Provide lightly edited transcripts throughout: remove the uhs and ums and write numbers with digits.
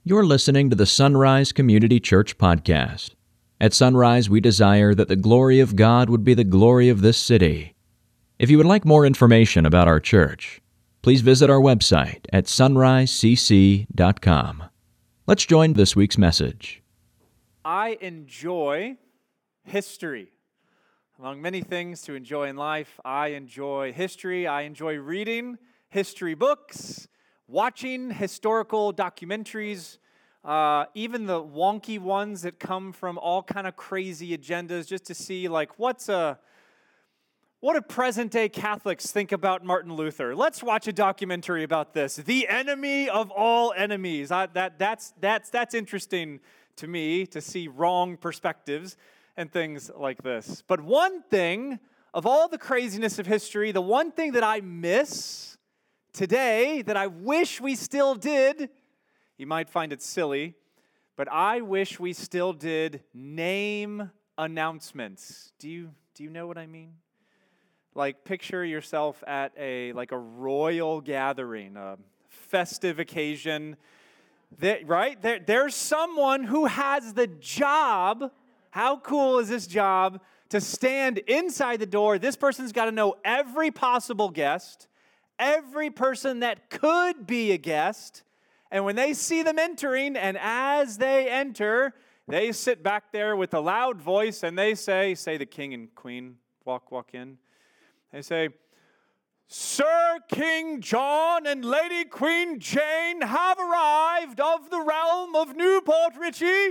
You're listening to the Sunrise Community Church podcast. At Sunrise, we desire that the glory of God would be the glory of this city. If you would like more information about our church, please visit our website at sunrisecc.com. Let's join this week's message. I enjoy history. Among many things to enjoy in life, I enjoy history. I enjoy reading history books, watching historical documentaries, even the wonky ones that come from all kind of crazy agendas, just to see what do present-day Catholics think about Martin Luther? Let's watch a documentary about this. The enemy of all enemies. That's interesting to me, to see wrong perspectives and things like this. But one thing, of all the craziness of history, the one thing that I miss today, that I wish we still did, you might find it silly, but I wish we still did name announcements. Do you know what I mean? Like, picture yourself at a royal gathering, a festive occasion. There's someone who has the job. How cool is this job? To stand inside the door. This person's got to know every possible guest, every person that could be a guest. And when they see them entering, and as they enter, they sit back there with a loud voice and they say the king and queen walk in. They say, "Sir King John and Lady Queen Jane have arrived of the realm of Newport Richey."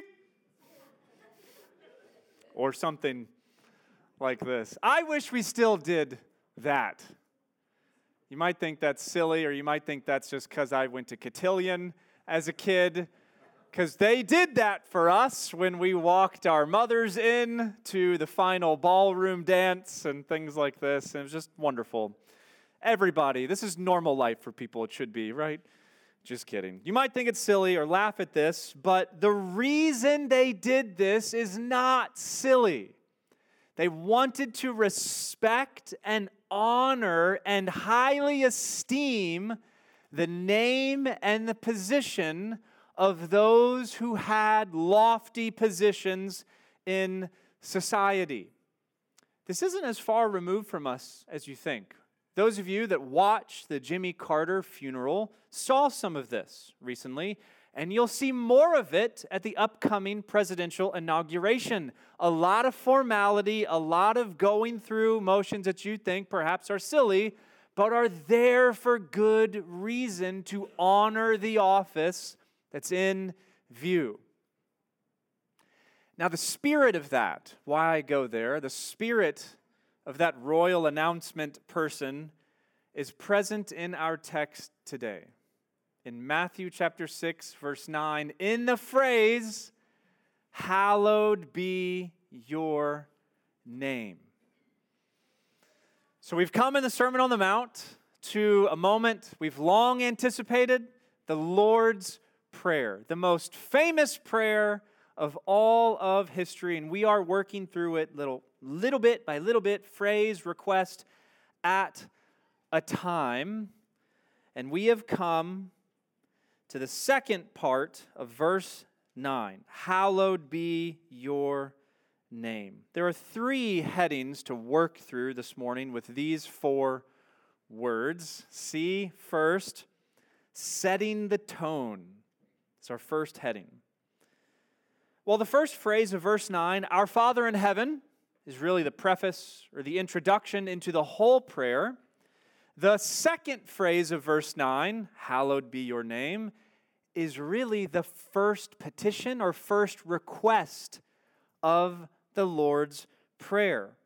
Or something like this. I wish we still did that. You might think that's silly, or you might think that's just because I went to Cotillion as a kid, because they did that for us when we walked our mothers in to the final ballroom dance and things like this. And it was just wonderful. Everybody, this is normal life for people. It should be, right? Just kidding. You might think it's silly or laugh at this, but the reason they did this is not silly. They wanted to respect and honor and highly esteem the name and the position of those who had lofty positions in society. This isn't as far removed from us as you think. Those of you that watched the Jimmy Carter funeral saw some of this recently, and you'll see more of it at the upcoming presidential inauguration. A lot of formality, a lot of going through motions that you think perhaps are silly, but are there for good reason to honor the office that's in view. Now, the spirit of that, why I go there, the spirit of that royal announcement person is present in our text today. In Matthew chapter 6, verse 9, in the phrase, "Hallowed be your name." So we've come in the Sermon on the Mount to a moment we've long anticipated, the Lord's Prayer, the most famous prayer of all of history, and we are working through it little bit by little bit, phrase, request at a time. And we have come to the second part of verse 9. Hallowed be your name. There are three headings to work through this morning with these four words. See, first, setting the tone. It's our first heading. Well, the first phrase of verse 9, "Our Father in heaven," is really the preface or the introduction into the whole prayer. The second phrase of verse 9, "Hallowed be your name," is really the first petition or first request of the Lord's Prayer.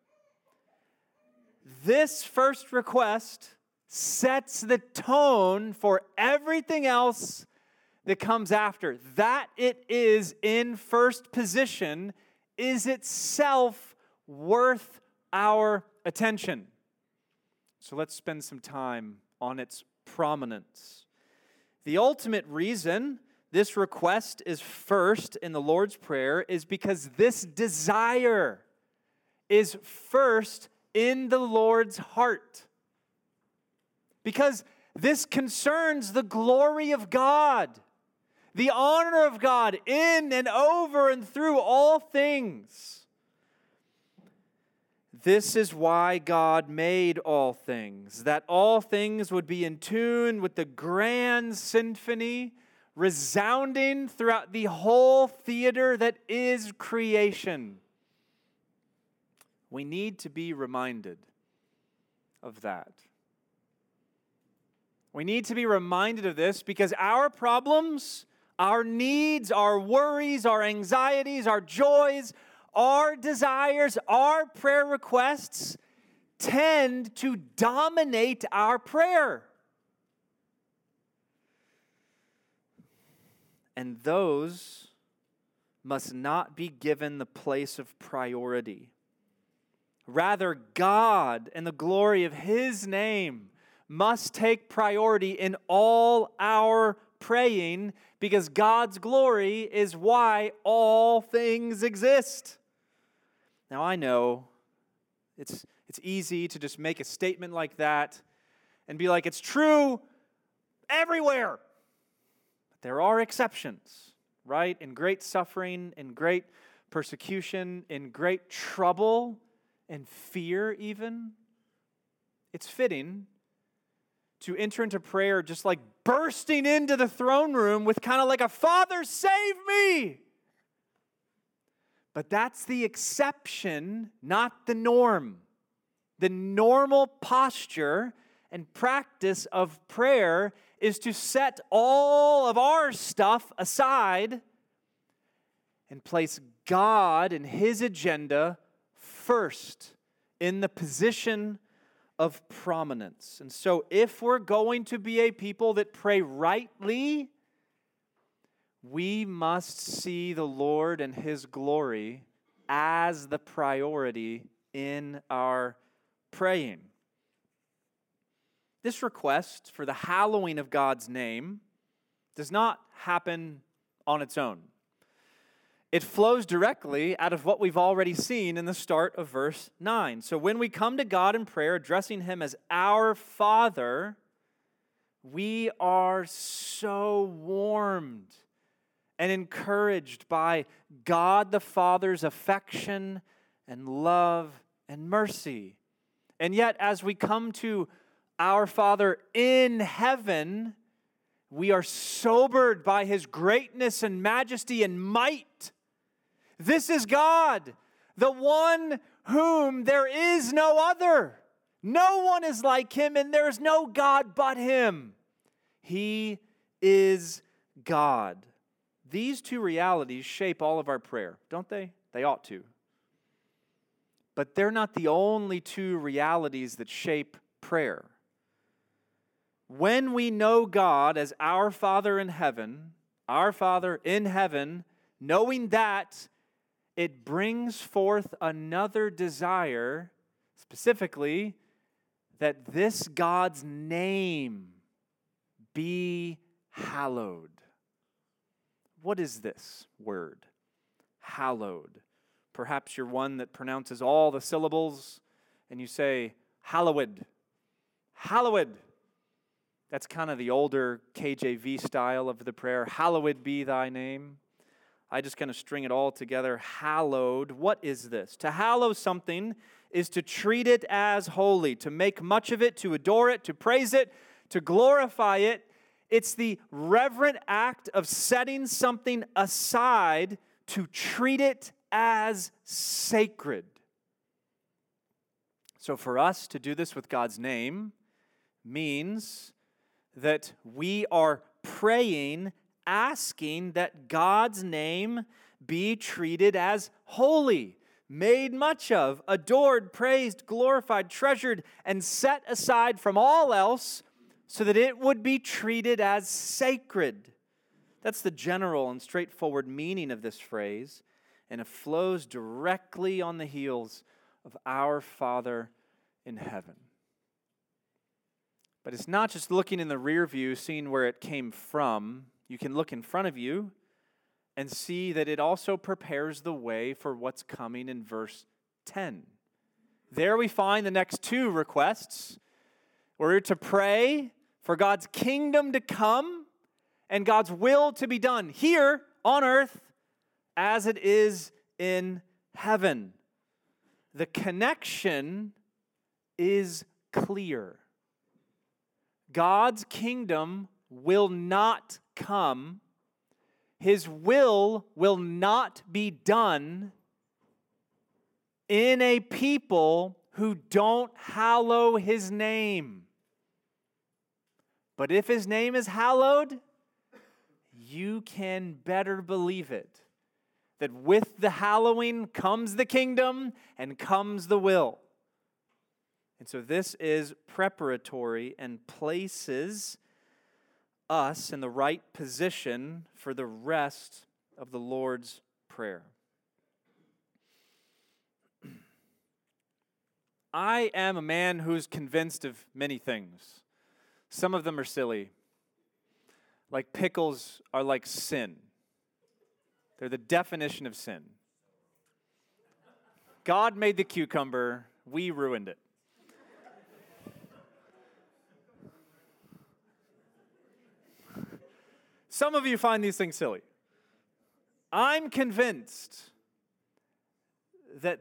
This first request sets the tone for everything else that comes after. That it is in first position is itself worth our attention. So let's spend some time on its prominence. The ultimate reason this request is first in the Lord's Prayer is because this desire is first in the Lord's heart. Because this concerns the glory of God. the honor of God in and over and through all things. This is why God made all things, that all things would be in tune with the grand symphony resounding throughout the whole theater that is creation. We need to be reminded of that. We need to be reminded of this because our problems, our needs, our worries, our anxieties, our joys, our desires, our prayer requests tend to dominate our prayer. And those must not be given the place of priority. Rather, God and the glory of His name must take priority in all our praying because God's glory is why all things exist. Now, I know it's easy to just make a statement like that and be like, it's true everywhere. But there are exceptions, right? In great suffering, in great persecution, in great trouble, and fear even, it's fitting to enter into prayer just like bursting into the throne room with kind of like a Father, save me. But that's the exception, not the norm. The normal posture and practice of prayer is to set all of our stuff aside and place God and His agenda first in the position of prominence. And so if we're going to be a people that pray rightly, we must see the Lord and His glory as the priority in our praying. This request for the hallowing of God's name does not happen on its own. It flows directly out of what we've already seen in the start of verse 9. So when we come to God in prayer, addressing Him as our Father, we are so warmed and encouraged by God the Father's affection and love and mercy. And yet, as we come to our Father in heaven, we are sobered by His greatness and majesty and might. This is God, the one whom there is no other. No one is like Him, and there is no God but Him. He is God. These two realities shape all of our prayer, don't they? They ought to. But they're not the only two realities that shape prayer. When we know God as our Father in heaven, knowing that, it brings forth another desire, specifically, that this God's name be hallowed. What is this word? Hallowed. Perhaps you're one that pronounces all the syllables and you say, hallowed. Hallowed. That's kind of the older KJV style of the prayer. Hallowed be thy name. I just kind of string it all together. Hallowed. What is this? To hallow something is to treat it as holy, to make much of it, to adore it, to praise it, to glorify it. It's the reverent act of setting something aside to treat it as sacred. So for us to do this with God's name means that we are praying, asking that God's name be treated as holy, made much of, adored, praised, glorified, treasured, and set aside from all else so that it would be treated as sacred. That's the general and straightforward meaning of this phrase, and it flows directly on the heels of our Father in heaven. But it's not just looking in the rear view, seeing where it came from. You can look in front of you and see that it also prepares the way for what's coming in verse 10. There we find the next two requests. We're to pray for God's kingdom to come and God's will to be done here on earth as it is in heaven. The connection is clear. God's kingdom will not come. His will not be done in a people who don't hallow His name. But if His name is hallowed, you can better believe it, that with the hallowing comes the kingdom and comes the will. And so this is preparatory and places us in the right position for the rest of the Lord's Prayer. I am a man who's convinced of many things. Some of them are silly. Like pickles are like sin. They're the definition of sin. God made the cucumber, we ruined it. Some of you find these things silly. I'm convinced that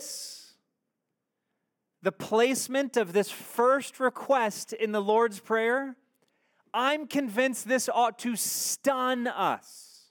the placement of this first request in the Lord's Prayer, I'm convinced this ought to stun us.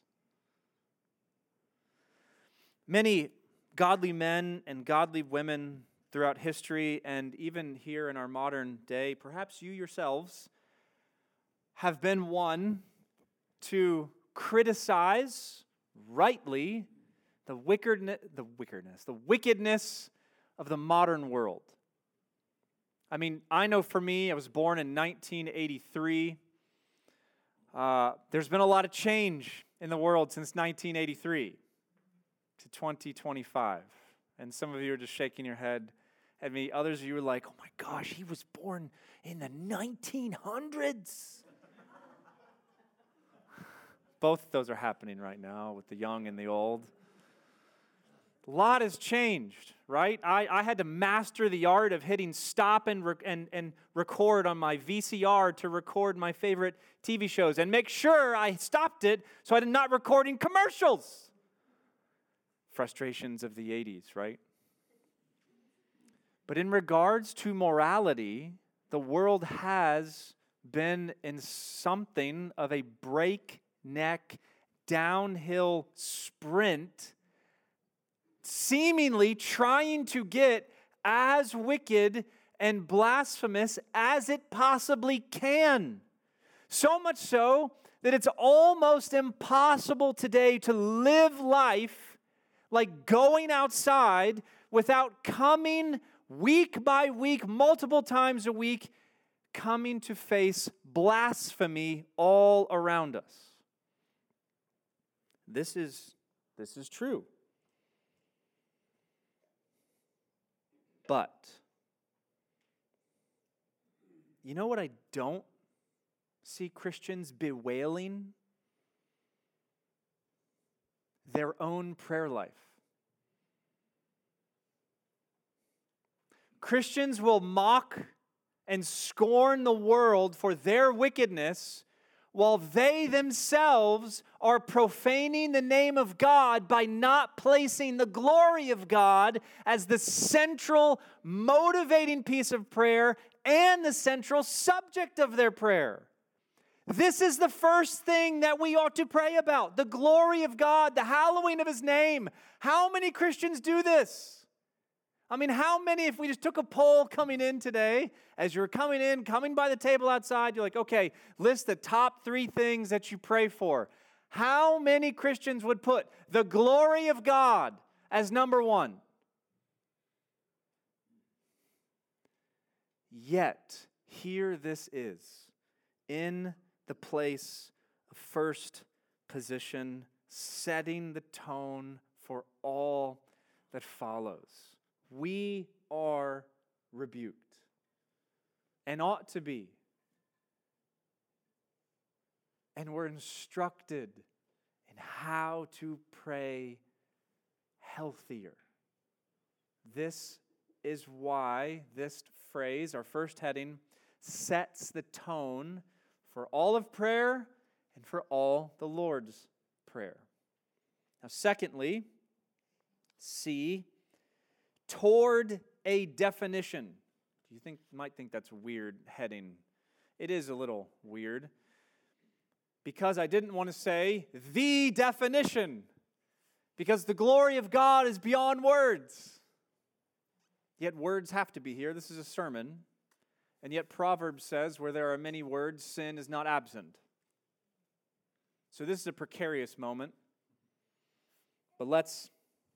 Many godly men and godly women throughout history, and even here in our modern day, perhaps you yourselves, have been one to criticize rightly the wickedness of the modern world. I mean, I know for me, I was born in 1983. There's been a lot of change in the world since 1983 to 2025. And some of you are just shaking your head at me. Others of you are like, oh my gosh, he was born in the 1900s. Both of those are happening right now with the young and the old. A lot has changed, right? I had to master the art of hitting stop and record on my VCR to record my favorite TV shows and make sure I stopped it so I'm not recording commercials. Frustrations of the 80s, right? But in regards to morality, the world has been in something of a breakneck downhill sprint, seemingly trying to get as wicked and blasphemous as it possibly can. So much so that it's almost impossible today to live life like going outside without coming week by week, multiple times a week, coming to face blasphemy all around us. This is true. But, you know what I don't see Christians bewailing? Their own prayer life. Christians will mock and scorn the world for their wickedness, while they themselves are profaning the name of God by not placing the glory of God as the central motivating piece of prayer and the central subject of their prayer. This is the first thing that we ought to pray about, the glory of God, the hallowing of His name. How many Christians do this? I mean, how many, if we just took a poll coming in today, as you're coming by the table outside, you're like, okay, list the top 3 things that you pray for. How many Christians would put the glory of God as number 1? Yet, here this is, in the place of first position, setting the tone for all that follows. We are rebuked and ought to be. And we're instructed in how to pray healthier. This is why this phrase, our first heading, sets the tone for all of prayer and for all the Lord's Prayer. Now, secondly, C, toward a definition. You might think that's a weird heading. It is a little weird, because I didn't want to say the definition, because the glory of God is beyond words. Yet words have to be here. This is a sermon. And yet Proverbs says, where there are many words, sin is not absent. So this is a precarious moment. But let's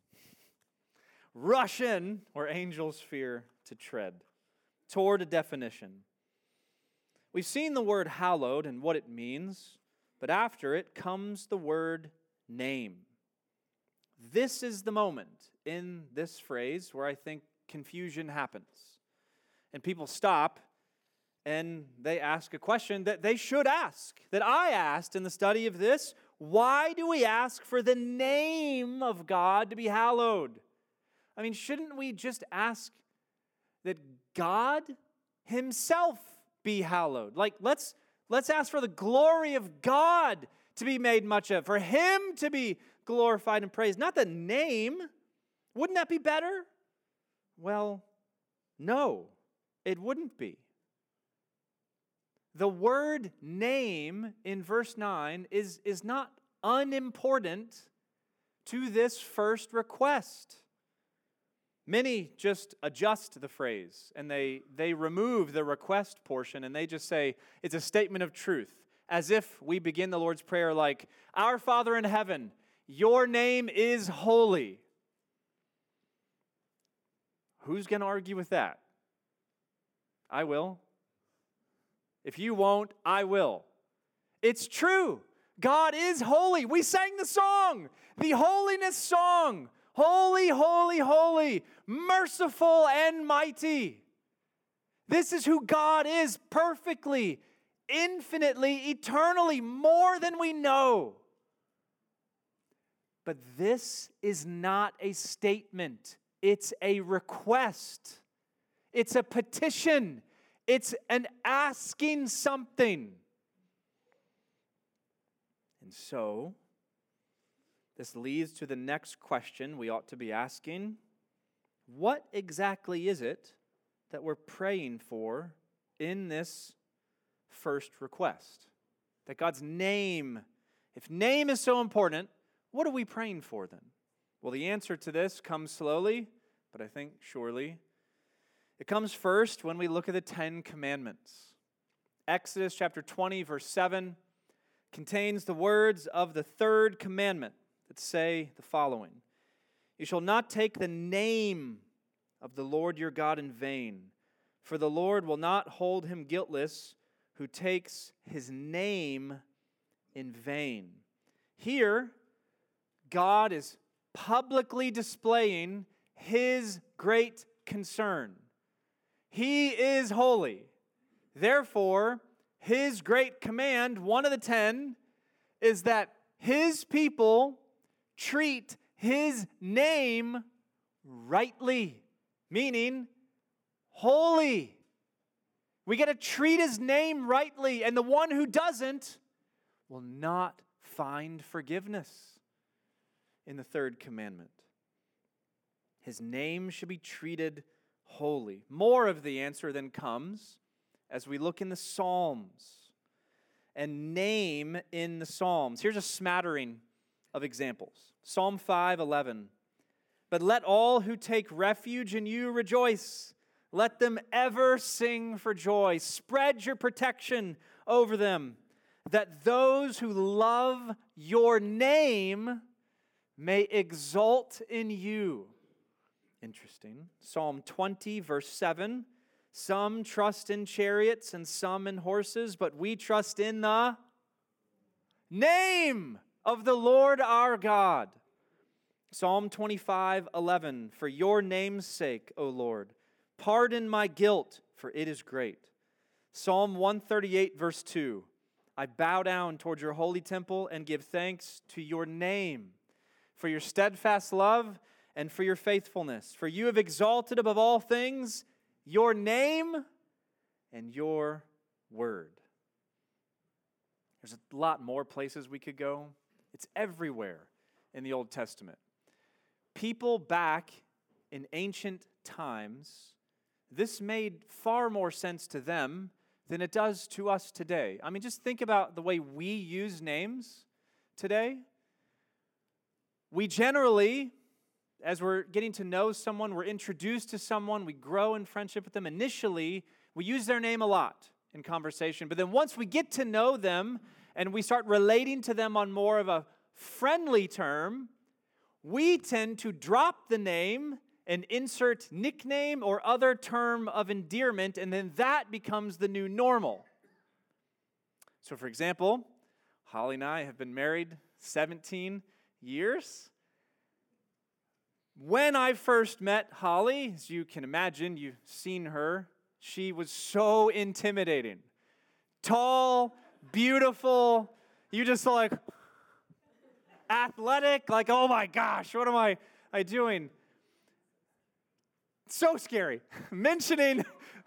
rush in where angels fear to tread, toward a definition. We've seen the word hallowed and what it means, but after it comes the word name. This is the moment in this phrase where I think confusion happens. And people stop and they ask a question that they should ask, that I asked in the study of this. Why do we ask for the name of God to be hallowed? I mean, shouldn't we just ask that God Himself be hallowed? Like, let's ask for the glory of God to be made much of, for Him to be glorified and praised, not the name. Wouldn't that be better? Well, no, it wouldn't be. The word name in verse 9 is not unimportant to this first request. Many just adjust the phrase and they remove the request portion and they just say it's a statement of truth, as if we begin the Lord's Prayer like, "Our Father in heaven, your name is holy." Who's going to argue with that? I will. If you won't, I will. It's true. God is holy. We sang the song, the holiness song. Holy, holy, holy, merciful and mighty. This is who God is, perfectly, infinitely, eternally, more than we know. But this is not a statement. It's a request. It's a petition. It's an asking something. And so, this leads to the next question we ought to be asking. What exactly is it that we're praying for in this first request? That God's name, if name is so important, what are we praying for then? Well, the answer to this comes slowly, but I think surely. It comes first when we look at the 10 Commandments. Exodus chapter 20, verse 7 contains the words of the third commandment that say the following: "You shall not take the name of the Lord your God in vain, for the Lord will not hold him guiltless who takes his name in vain." Here, God is publicly displaying His great concern. He is holy. Therefore, His great command, one of the 10, is that His people treat His name rightly, meaning holy. We got to treat His name rightly, and the one who doesn't will not find forgiveness in the third commandment. His name should be treated holy. More of the answer then comes as we look in the Psalms and name in the Psalms. Here's a smattering of examples. Psalm 5:11. "But let all who take refuge in you rejoice. Let them ever sing for joy. Spread your protection over them, that those who love your name may exult in you." Interesting. Psalm 20, verse 7. "Some trust in chariots and some in horses, but we trust in the name of the Lord our God." Psalm 25:11. "For your name's sake, O Lord, pardon my guilt, for it is great." Psalm 138, verse 2. "I bow down toward your holy temple and give thanks to your name, for your steadfast love and for your faithfulness. For you have exalted above all things your name and your word." There's a lot more places we could go. It's everywhere in the Old Testament. People back in ancient times, this made far more sense to them than it does to us today. I mean, just think about the way we use names today. We generally, as we're getting to know someone, we're introduced to someone, we grow in friendship with them. Initially, we use their name a lot in conversation. But then once we get to know them and we start relating to them on more of a friendly term, we tend to drop the name and insert nickname or other term of endearment, and then that becomes the new normal. So for example, Holly and I have been married 17 years. When I first met Holly, as you can imagine, you've seen her, she was so intimidating. Tall, beautiful, you just like athletic, like, oh my gosh, what am I doing? So scary. Mentioning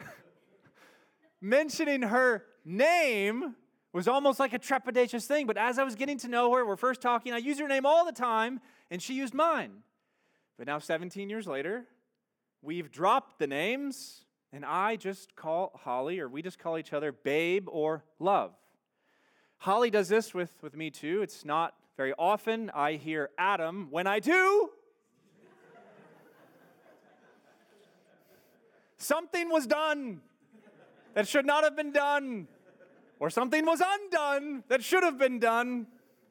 her name was almost like a trepidatious thing, but as I was getting to know her, we're first talking, I used her name all the time, and she used mine. But now 17 years later, we've dropped the names, and I just call Holly, or we just call each other babe or love. Holly does this with me too. It's not very often I hear Adam. When I do, something was done that should not have been done, or something was undone that should have been done.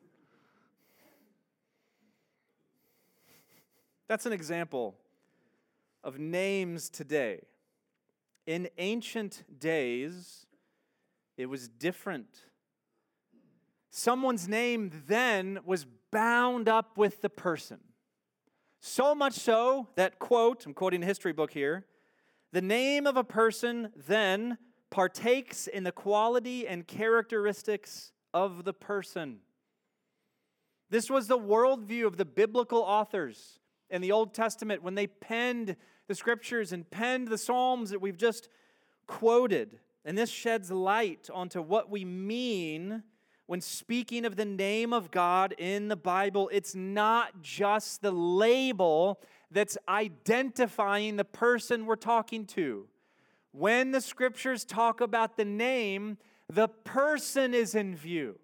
That's an example of names today. In ancient days, it was different. Someone's name then was bound up with the person. So much so that, quote, I'm quoting a history book here, the name of a person then partakes in the quality and characteristics of the person. This was the worldview of the biblical authors in the Old Testament when they penned the scriptures and penned the Psalms that we've just quoted. And this sheds light onto what we mean when speaking of the name of God in the Bible. It's not just the label that's identifying the person we're talking to. When the scriptures talk about the name, the person is in view.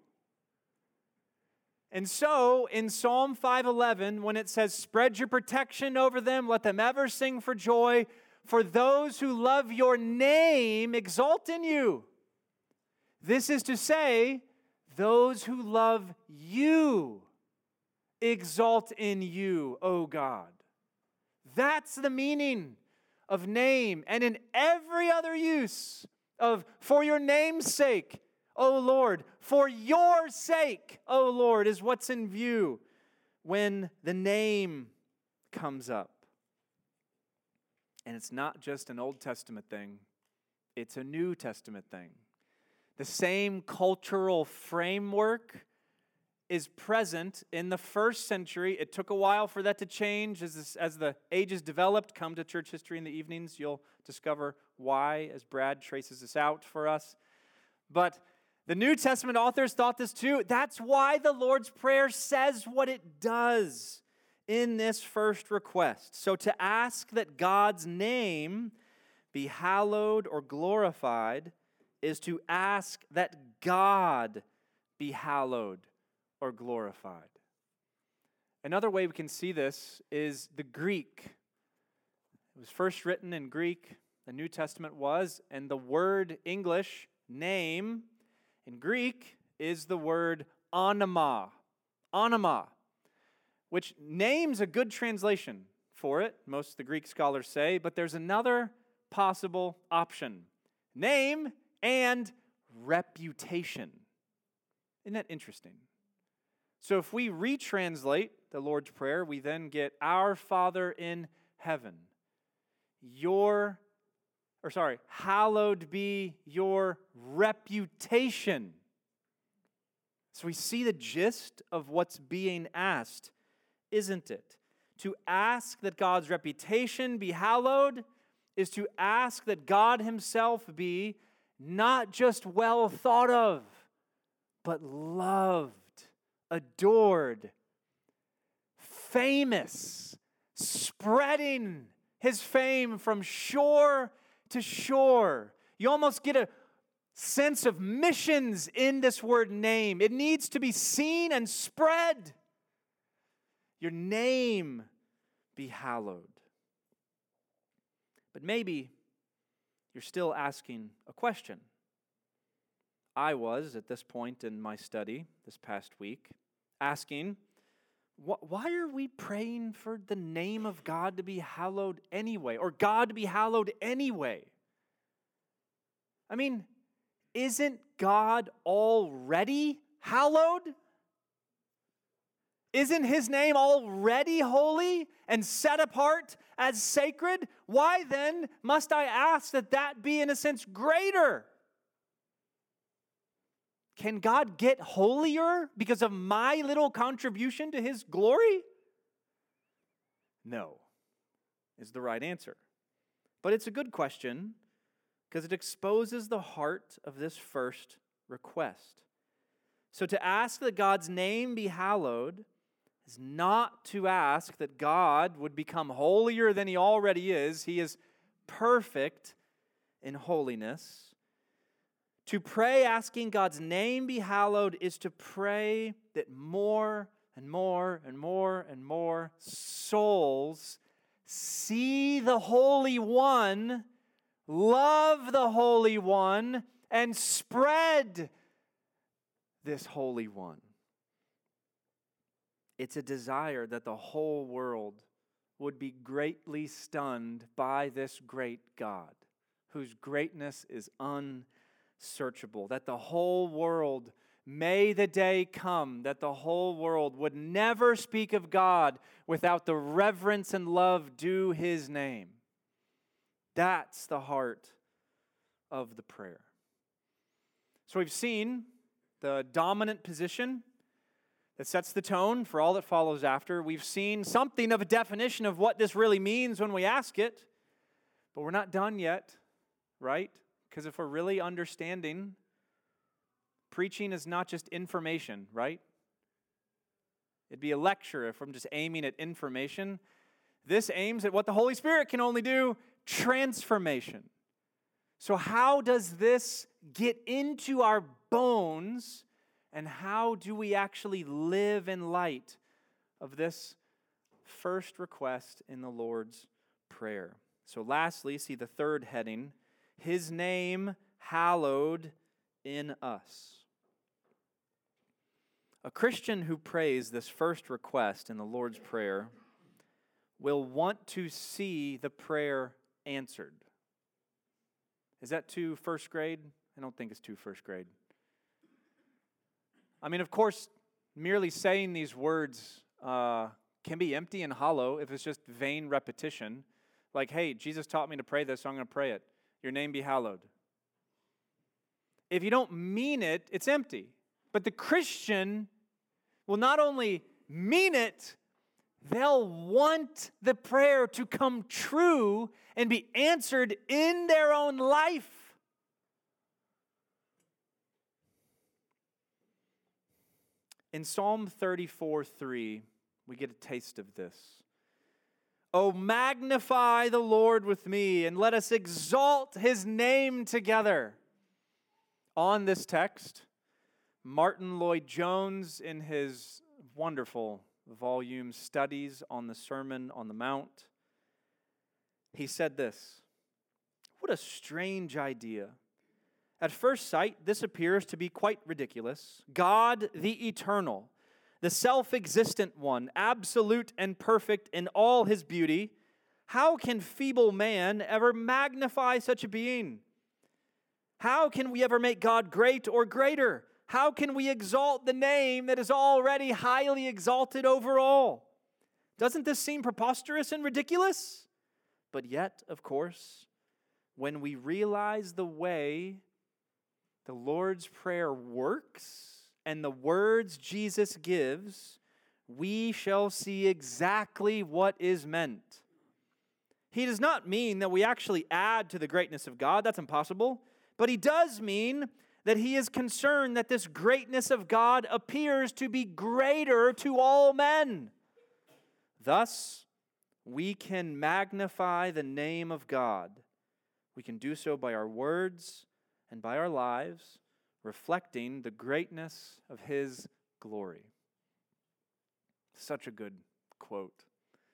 And so, in Psalm 5:11, when it says, spread your protection over them, let them ever sing for joy, for those who love your name exalt in you. This is to say, those who love you exalt in you, O God. That's the meaning of name. And in every other use of for your name's sake, O Lord, for your sake, O Lord, is what's in view when the name comes up. And it's not just an Old Testament thing, it's a New Testament thing. The same cultural framework is present in the first century. It took a while for that to change. As the ages developed, come to church history in the evenings, you'll discover why, as Brad traces this out for us. But the New Testament authors thought this too. That's why the Lord's Prayer says what it does in this first request. So to ask that God's name be hallowed or glorified is to ask that God be hallowed or glorified. Another way we can see this is the Greek. It was first written in Greek, the New Testament was, and the word English, name, in Greek is the word onoma. Onoma, which name's a good translation for it, most of the Greek scholars say, but there's another possible option. Name and reputation. Isn't that interesting? So if we retranslate the Lord's Prayer, we then get Our Father in heaven. Hallowed be your reputation. So we see the gist of what's being asked, isn't it? To ask that God's reputation be hallowed is to ask that God himself be not just well thought of, but loved, adored, famous, spreading his fame from shore to shore. You almost get a sense of missions in this word name. It needs to be seen and spread. Your name be hallowed. But maybe you're still asking a question. I was at this point in my study this past week asking, why are we praying for the name of God to be hallowed anyway? Or God to be hallowed anyway? I mean, isn't God already hallowed? Isn't His name already holy and set apart as sacred? Why then must I ask that that be in a sense greater? Can God get holier because of my little contribution to His glory? No, is the right answer. But it's a good question because it exposes the heart of this first request. So to ask that God's name be hallowed is not to ask that God would become holier than He already is. He is perfect in holiness. To pray asking God's name be hallowed is to pray that more and more and more and more souls see the Holy One, love the Holy One, and spread this Holy One. It's a desire that the whole world would be greatly stunned by this great God, whose greatness is unsearchable. That the whole world, may the day come that the whole world would never speak of God without the reverence and love due His name. That's the heart of the prayer. So we've seen the dominant position that sets the tone for all that follows after. We've seen something of a definition of what this really means when we ask it, but we're not done yet, right? Because if we're really understanding, preaching is not just information, right? It'd be a lecture if I'm just aiming at information. This aims at what the Holy Spirit can only do, transformation. So how does this get into our bones? And how do we actually live in light of this first request in the Lord's Prayer? So lastly, see the third heading, His name hallowed in us. A Christian who prays this first request in the Lord's Prayer will want to see the prayer answered. Is that too first grade? I don't think it's too first grade. I mean, of course, merely saying these words can be empty and hollow if it's just vain repetition. Like, hey, Jesus taught me to pray this, so I'm going to pray it. Your name be hallowed. If you don't mean it, it's empty. But the Christian will not only mean it, they'll want the prayer to come true and be answered in their own life. In Psalm 34:3, we get a taste of this. Oh, magnify the Lord with me, and let us exalt His name together. On this text, Martin Lloyd-Jones, in his wonderful volume Studies on the Sermon on the Mount, he said this: what a strange idea. At first sight, this appears to be quite ridiculous. God, the eternal, the self-existent one, absolute and perfect in all His beauty, how can feeble man ever magnify such a being? How can we ever make God great or greater? How can we exalt the name that is already highly exalted over all? Doesn't this seem preposterous and ridiculous? But yet, of course, when we realize the way the Lord's Prayer works and the words Jesus gives, we shall see exactly what is meant. He does not mean that we actually add to the greatness of God. That's impossible. But He does mean that he is concerned that this greatness of God appears to be greater to all men. Thus, we can magnify the name of God. We can do so by our words and by our lives, reflecting the greatness of his glory. Such a good quote.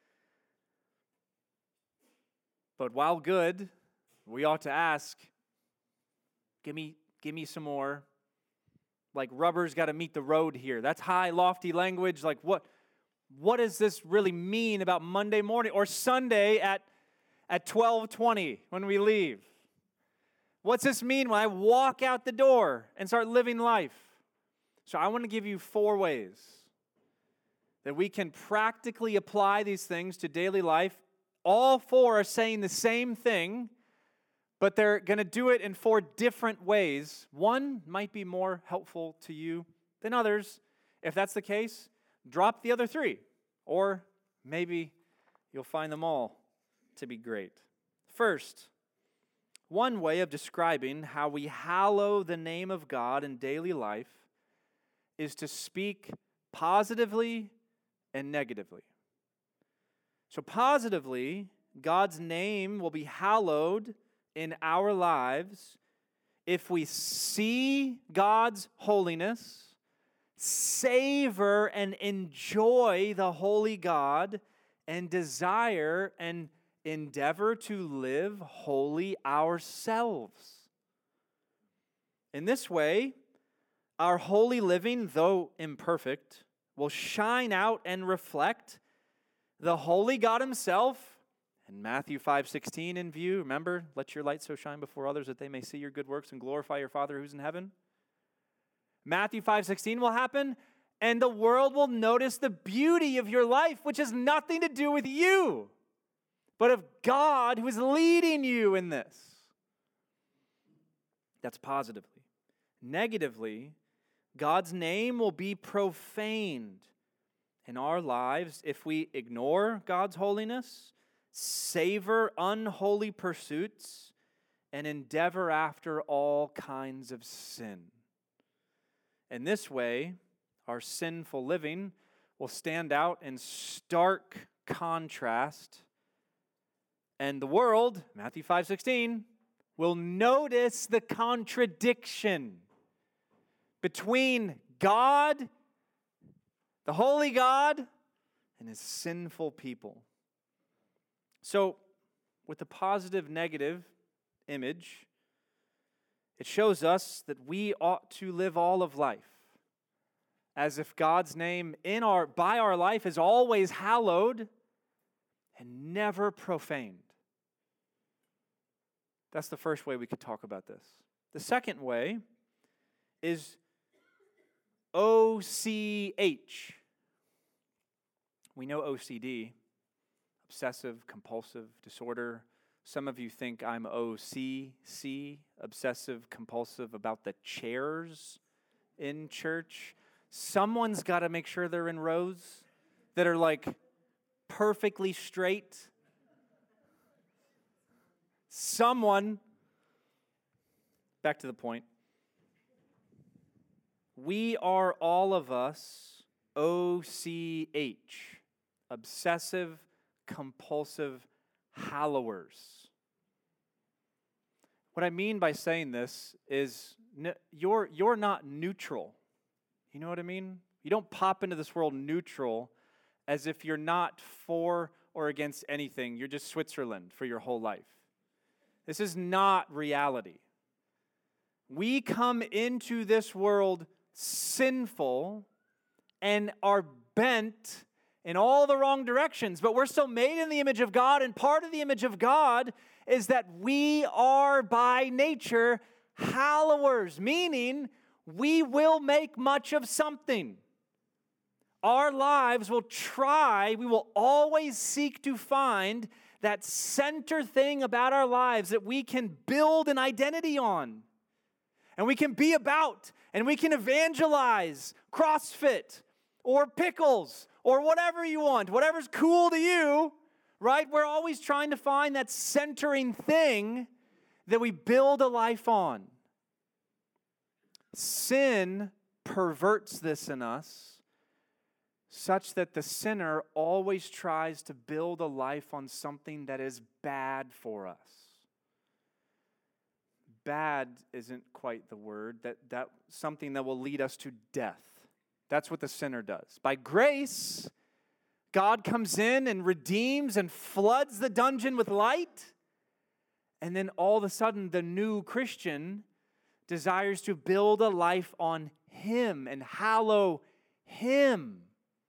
But while good, we ought to ask, give me some more. Like rubber's got to meet the road here. That's high, lofty language. Like what does this really mean about Monday morning or Sunday at 12:20 when we leave? What's this mean when I walk out the door and start living life? So I want to give you 4 ways that we can practically apply these things to daily life. All 4 are saying the same thing, but they're going to do it in 4 different ways. One might be more helpful to you than others. If that's the case, drop the other 3, or maybe you'll find them all to be great. First, one way of describing how we hallow the name of God in daily life is to speak positively and negatively. So positively, God's name will be hallowed in our lives if we see God's holiness, savor and enjoy the holy God, and desire and endeavor to live holy ourselves. In this way, our holy living, though imperfect, will shine out and reflect the holy God himself. And Matthew 5:16 in view, remember, let your light so shine before others that they may see your good works and glorify your Father who's in heaven. Matthew 5:16 will happen, and the world will notice the beauty of your life, which has nothing to do with you, but of God who is leading you in this. That's positively. Negatively, God's name will be profaned in our lives if we ignore God's holiness, savor unholy pursuits, and endeavor after all kinds of sin. In this way, our sinful living will stand out in stark contrast, and the world, Matthew 5:16, will notice the contradiction between God, the holy God, and his sinful people. So, with the positive-negative image, it shows us that we ought to live all of life as if God's name by our life is always hallowed and never profaned. That's the first way we could talk about this. The second way is OCH. We know OCD, obsessive compulsive disorder. Some of you think I'm OCC, obsessive compulsive about the chairs in church. Someone's got to make sure they're in rows that are like perfectly straight. Someone, back to the point. We are all of us OCH, obsessive compulsive hallowers. What I mean by saying this is you're not neutral. You know what I mean? You don't pop into this world neutral as if you're not for or against anything. You're just Switzerland for your whole life. This is not reality. We come into this world sinful and are bent in all the wrong directions, but we're still made in the image of God, and part of the image of God is that we are by nature hallowers, meaning we will make much of something. Our lives we will always seek to find that center thing about our lives that we can build an identity on. And we can be about, and we can evangelize CrossFit or pickles or whatever you want, whatever's cool to you, right? We're always trying to find that centering thing that we build a life on. Sin perverts this in us such that the sinner always tries to build a life on something that is bad for us. Bad isn't quite the word, that something that will lead us to death. That's what the sinner does. By grace, God comes in and redeems and floods the dungeon with light. And then all of a sudden, the new Christian desires to build a life on Him and hallow Him.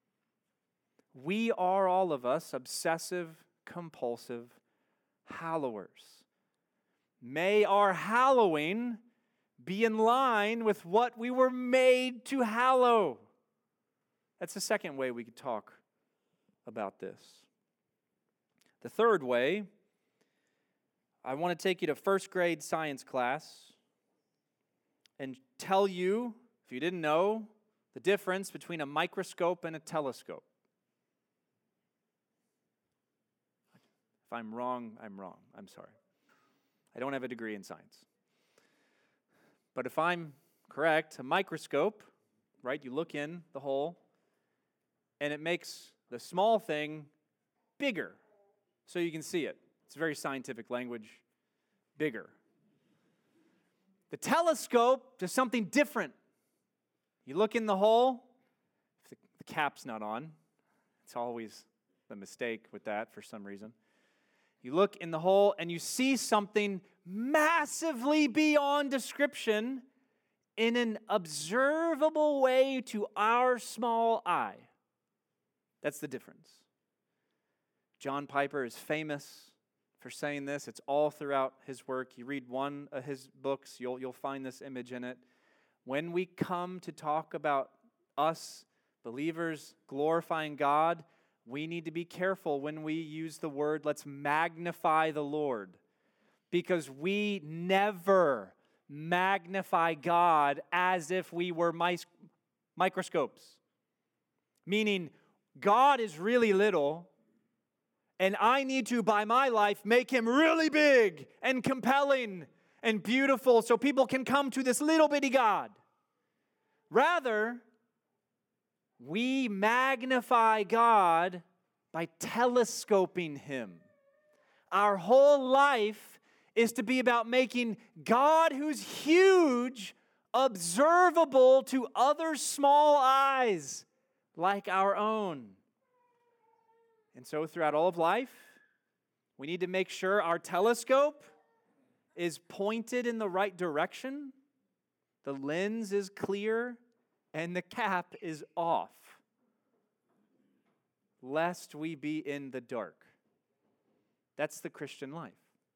We are, all of us, obsessive, compulsive hallowers. May our hallowing be in line with what we were made to hallow. That's the second way we could talk about this. The third way, I want to take you to first grade science class and tell you, if you didn't know, the difference between a microscope and a telescope. If I'm wrong, I'm wrong. I'm sorry. I don't have a degree in science. But if I'm correct, a microscope, right, you look in the hole, and it makes the small thing bigger so you can see it. It's very scientific language, bigger. The telescope does something different. You look in the hole, if the cap's not on. It's always the mistake with that for some reason. You look in the hole and you see something massively beyond description in an observable way to our small eye. That's the difference. John Piper is famous for saying this. It's all throughout his work. You read one of his books, you'll find this image in it. When we come to talk about us, believers, glorifying God, we need to be careful when we use the word, let's magnify the Lord. Because we never magnify God as if we were microscopes. Meaning, God is really little, and I need to, by my life, make Him really big and compelling and beautiful so people can come to this little bitty God. Rather, we magnify God by telescoping Him. Our whole life is to be about making God, who's huge, observable to other small eyes like our own. And so throughout all of life, we need to make sure our telescope is pointed in the right direction, the lens is clear, and the cap is off, lest we be in the dark. That's the Christian life.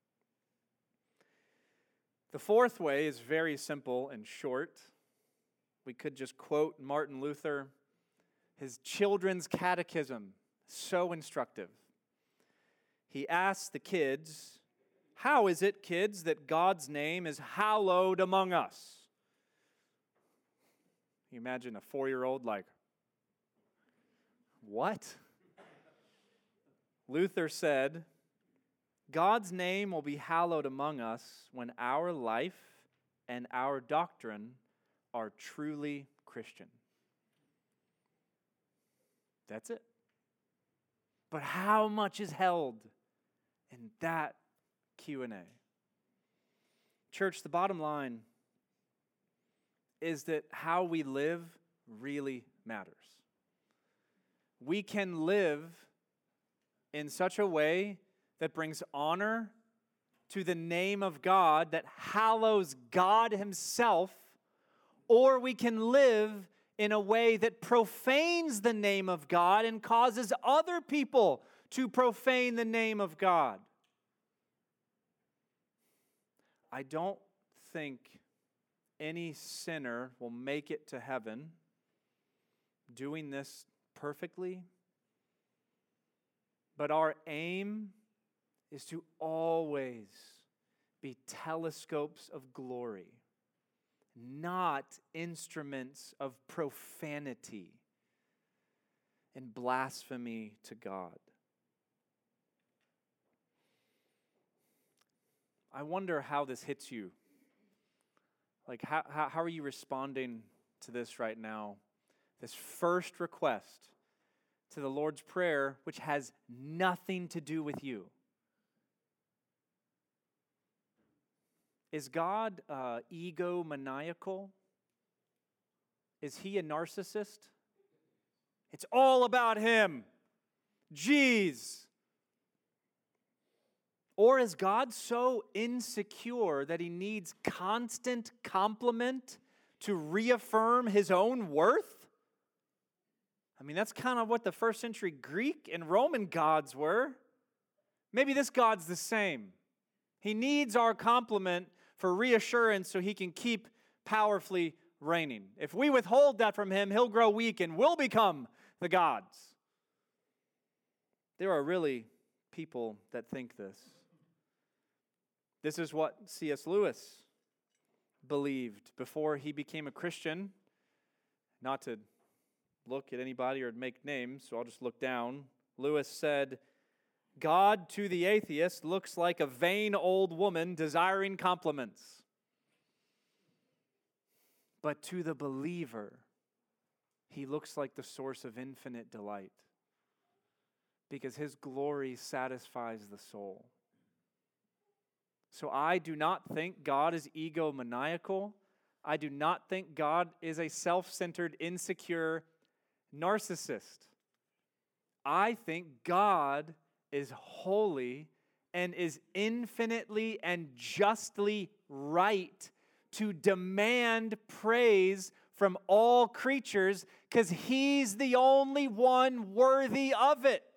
The fourth way is very simple and short. We could just quote Martin Luther, his children's catechism, so instructive. He asks the kids, how is it, kids, that God's name is hallowed among us? You imagine a 4-year-old like, what? Luther said, God's name will be hallowed among us when our life and our doctrine are truly Christian. That's it. But how much is held in that Q&A? Church, the bottom line is that how we live really matters. We can live in such a way that brings honor to the name of God, that hallows God Himself, or we can live in a way that profanes the name of God and causes other people to profane the name of God. I don't think any sinner will make it to heaven doing this perfectly, but our aim is to always be telescopes of glory, not instruments of profanity and blasphemy to God. I wonder how this hits you Like, how are you responding to this right now? This first request to the Lord's Prayer, which has nothing to do with you. Is God egomaniacal? Is he a narcissist? It's all about him. Jeez. Or is God so insecure that he needs constant compliment to reaffirm his own worth? I mean, that's kind of what the first century Greek and Roman gods were. Maybe this God's the same. He needs our compliment for reassurance so he can keep powerfully reigning. If we withhold that from him, he'll grow weak and we'll become the gods. There are really people that think this. This is what C.S. Lewis believed before he became a Christian. Not to look at anybody or make names, so I'll just look down. Lewis said, God to the atheist looks like a vain old woman desiring compliments. But to the believer, he looks like the source of infinite delight because his glory satisfies the soul. So I do not think God is egomaniacal. I do not think God is a self-centered, insecure narcissist. I think God is holy and is infinitely and justly right to demand praise from all creatures because he's the only one worthy of it.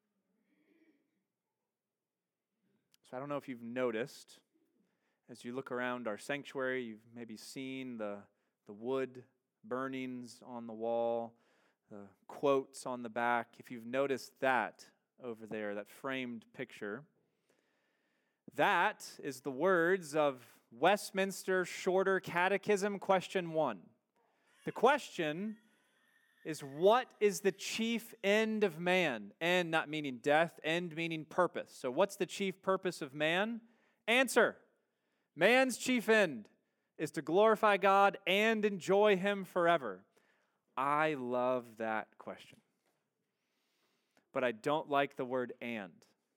So I don't know if you've noticed, as you look around our sanctuary, you've maybe seen the wood burnings on the wall, the quotes on the back. If you've noticed that over there, that framed picture, that is the words of Westminster Shorter Catechism, question 1. The question is, what is the chief end of man? End not meaning death, end meaning purpose. So what's the chief purpose of man? Answer: man's chief end is to glorify God and enjoy him forever. I love that question. But I don't like the word and.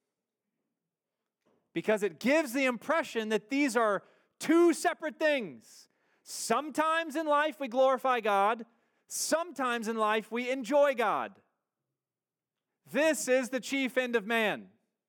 Because it gives the impression that these are two separate things. Sometimes in life we glorify God. Sometimes in life we enjoy God. This is the chief end of man.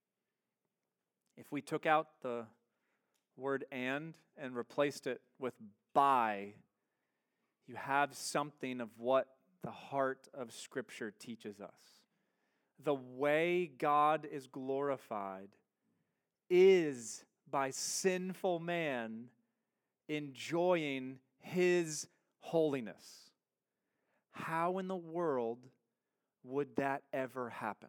If we took out the word and replaced it with by, you have something of what the heart of Scripture teaches us. The way God is glorified is by sinful man enjoying his holiness. How in the world would that ever happen?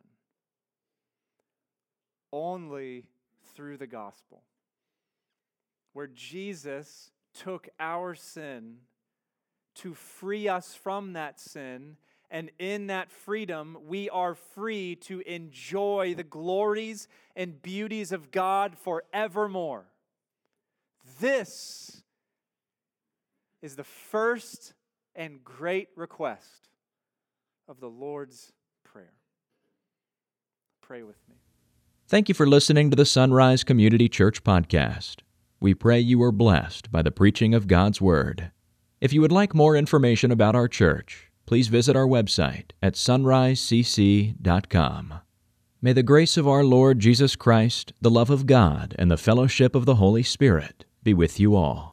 Only through the gospel, where Jesus took our sin to free us from that sin, and in that freedom, we are free to enjoy the glories and beauties of God forevermore. This is the first and great request of the Lord's Prayer. Pray with me. Thank you for listening to the Sunrise Community Church podcast. We pray you are blessed by the preaching of God's Word. If you would like more information about our church, please visit our website at sunrisecc.com. May the grace of our Lord Jesus Christ, the love of God, and the fellowship of the Holy Spirit be with you all.